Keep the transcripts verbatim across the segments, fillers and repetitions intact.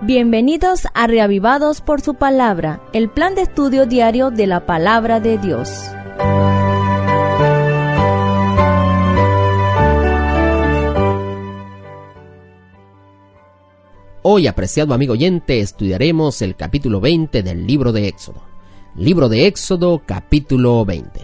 Bienvenidos a Reavivados por su Palabra, el plan de estudio diario de la Palabra de Dios. Hoy, apreciado amigo oyente, estudiaremos el capítulo veinte del libro de Éxodo. Libro de Éxodo, capítulo veinte.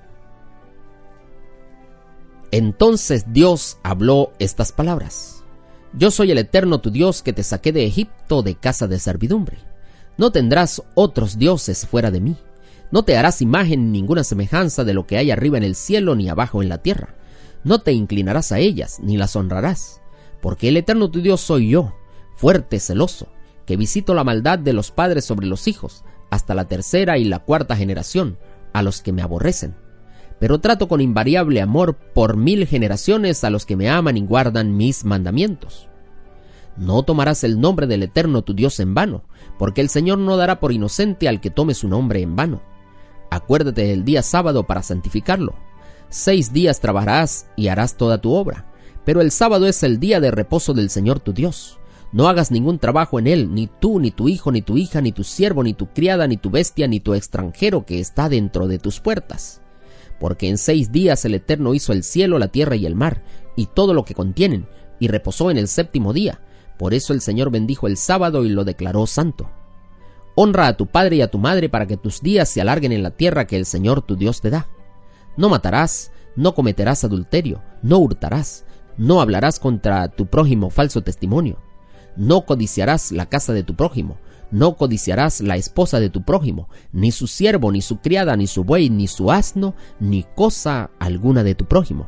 Entonces Dios habló estas palabras: Yo soy el Eterno tu Dios, que te saqué de Egipto, de casa de servidumbre. No tendrás otros dioses fuera de mí. No te harás imagen ni ninguna semejanza de lo que hay arriba en el cielo ni abajo en la tierra. No te inclinarás a ellas, ni las honrarás. Porque el Eterno tu Dios soy yo, fuerte, celoso, que visito la maldad de los padres sobre los hijos, hasta la tercera y la cuarta generación, a los que me aborrecen. Pero trato con invariable amor por mil generaciones a los que me aman y guardan mis mandamientos. No tomarás el nombre del Eterno tu Dios en vano, porque el Señor no dará por inocente al que tome su nombre en vano. Acuérdate del día sábado para santificarlo. Seis días trabajarás y harás toda tu obra, pero el sábado es el día de reposo del Señor tu Dios. No hagas ningún trabajo en él, ni tú, ni tu hijo, ni tu hija, ni tu siervo, ni tu criada, ni tu bestia, ni tu extranjero que está dentro de tus puertas. Porque en seis días el Eterno hizo el cielo, la tierra y el mar, y todo lo que contienen, y reposó en el séptimo día. Por eso el Señor bendijo el sábado y lo declaró santo. Honra a tu padre y a tu madre, para que tus días se alarguen en la tierra que el Señor tu Dios te da. No matarás, no cometerás adulterio, no hurtarás, no hablarás contra tu prójimo falso testimonio. No codiciarás la casa de tu prójimo, no codiciarás la esposa de tu prójimo, ni su siervo, ni su criada, ni su buey, ni su asno, ni cosa alguna de tu prójimo.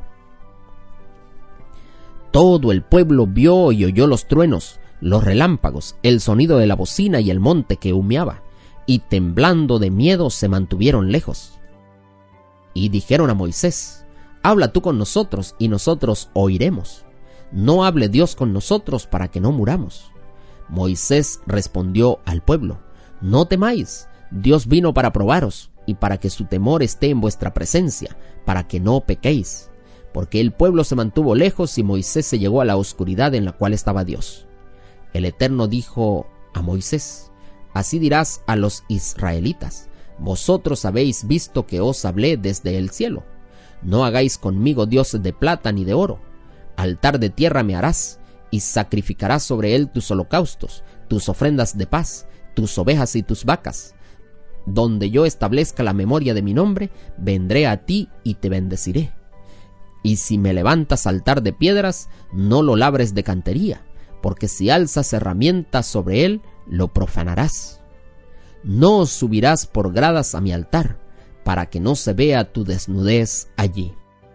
Todo el pueblo vio y oyó los truenos, los relámpagos, el sonido de la bocina y el monte que humeaba, y temblando de miedo se mantuvieron lejos. Y dijeron a Moisés: Habla tú con nosotros, y nosotros oiremos. No hable Dios con nosotros para que no muramos. Moisés respondió al pueblo: No temáis, Dios vino para probaros, y para que su temor esté en vuestra presencia, para que no pequéis. Porque el pueblo se mantuvo lejos y Moisés se llegó a la oscuridad en la cual estaba Dios. El Eterno dijo a Moisés: Así dirás a los israelitas: Vosotros habéis visto que os hablé desde el cielo. No hagáis conmigo dioses de plata ni de oro. Altar de tierra me harás, y sacrificarás sobre él tus holocaustos, tus ofrendas de paz, tus ovejas y tus vacas. Donde yo establezca la memoria de mi nombre, vendré a ti y te bendeciré. Y si me levantas altar de piedras, no lo labres de cantería, porque si alzas herramientas sobre él, lo profanarás. No subirás por gradas a mi altar, para que no se vea tu desnudez allí.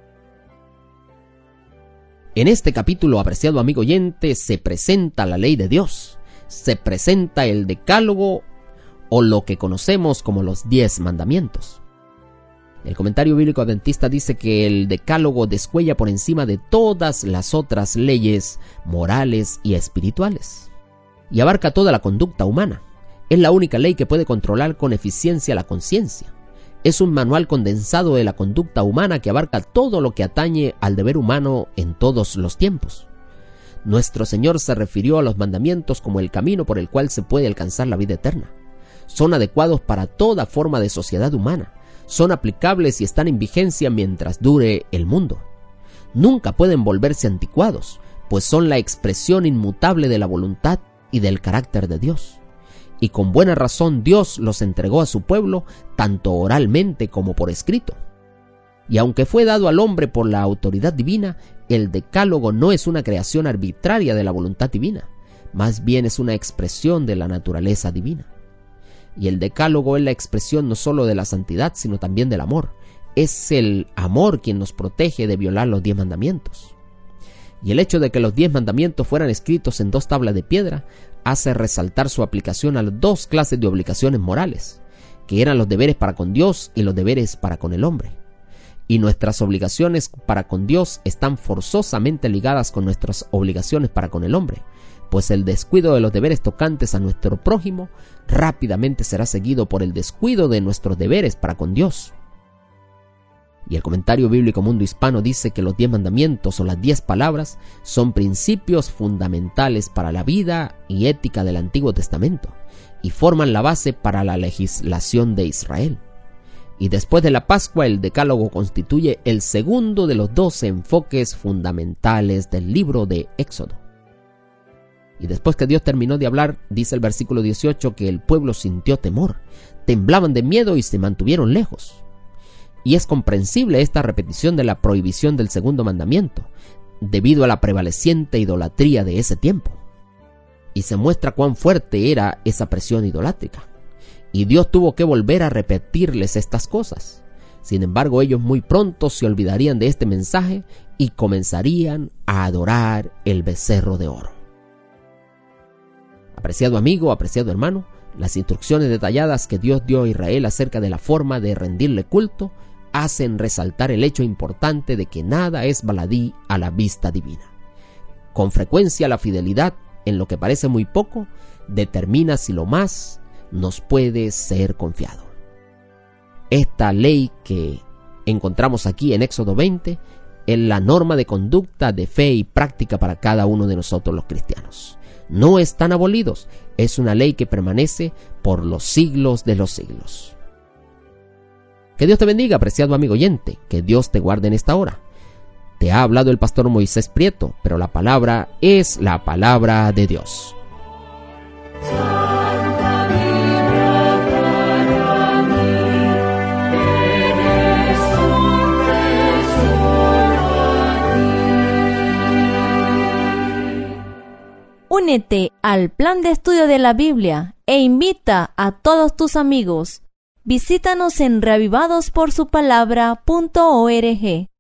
En este capítulo, apreciado amigo oyente, se presenta la ley de Dios, se presenta el decálogo o lo que conocemos como los diez mandamientos. El comentario bíblico adventista dice que el decálogo descuella por encima de todas las otras leyes morales y espirituales y abarca toda la conducta humana. Es la única ley que puede controlar con eficiencia la conciencia. Es un manual condensado de la conducta humana que abarca todo lo que atañe al deber humano en todos los tiempos. Nuestro Señor se refirió a los mandamientos como el camino por el cual se puede alcanzar la vida eterna. Son adecuados para toda forma de sociedad humana. Son aplicables y están en vigencia mientras dure el mundo. Nunca pueden volverse anticuados, pues son la expresión inmutable de la voluntad y del carácter de Dios. Y con buena razón Dios los entregó a su pueblo, tanto oralmente como por escrito. Y aunque fue dado al hombre por la autoridad divina, el decálogo no es una creación arbitraria de la voluntad divina, más bien es una expresión de la naturaleza divina. Y el decálogo es la expresión no solo de la santidad, sino también del amor. Es el amor quien nos protege de violar los diez mandamientos. Y el hecho de que los diez mandamientos fueran escritos en dos tablas de piedra hace resaltar su aplicación a las dos clases de obligaciones morales, que eran los deberes para con Dios y los deberes para con el hombre. Y nuestras obligaciones para con Dios están forzosamente ligadas con nuestras obligaciones para con el hombre, pues el descuido de los deberes tocantes a nuestro prójimo rápidamente será seguido por el descuido de nuestros deberes para con Dios. Y el comentario bíblico Mundo Hispano dice que los diez mandamientos o las diez palabras son principios fundamentales para la vida y ética del Antiguo Testamento y forman la base para la legislación de Israel. Y después de la Pascua, el Decálogo constituye el segundo de los doce enfoques fundamentales del libro de Éxodo. Y después que Dios terminó de hablar, dice el versículo dieciocho que el pueblo sintió temor, temblaban de miedo y se mantuvieron lejos. Y es comprensible esta repetición de la prohibición del segundo mandamiento, debido a la prevaleciente idolatría de ese tiempo. Y se muestra cuán fuerte era esa presión idolátrica. Y Dios tuvo que volver a repetirles estas cosas. Sin embargo, ellos muy pronto se olvidarían de este mensaje y comenzarían a adorar el becerro de oro. Apreciado amigo, apreciado hermano, las instrucciones detalladas que Dios dio a Israel acerca de la forma de rendirle culto hacen resaltar el hecho importante de que nada es baladí a la vista divina. Con frecuencia la fidelidad en lo que parece muy poco determina si lo más nos puede ser confiado. Esta ley que encontramos aquí en Éxodo veinte es la norma de conducta, de fe y práctica para cada uno de nosotros los cristianos. No están abolidos, es una ley que permanece por los siglos de los siglos. Que Dios te bendiga, apreciado amigo oyente, que Dios te guarde en esta hora. Te ha hablado el pastor Moisés Prieto, pero la palabra es la palabra de Dios. Únete al plan de estudio de la Biblia e invita a todos tus amigos. Visítanos en reavivados por su palabra punto org.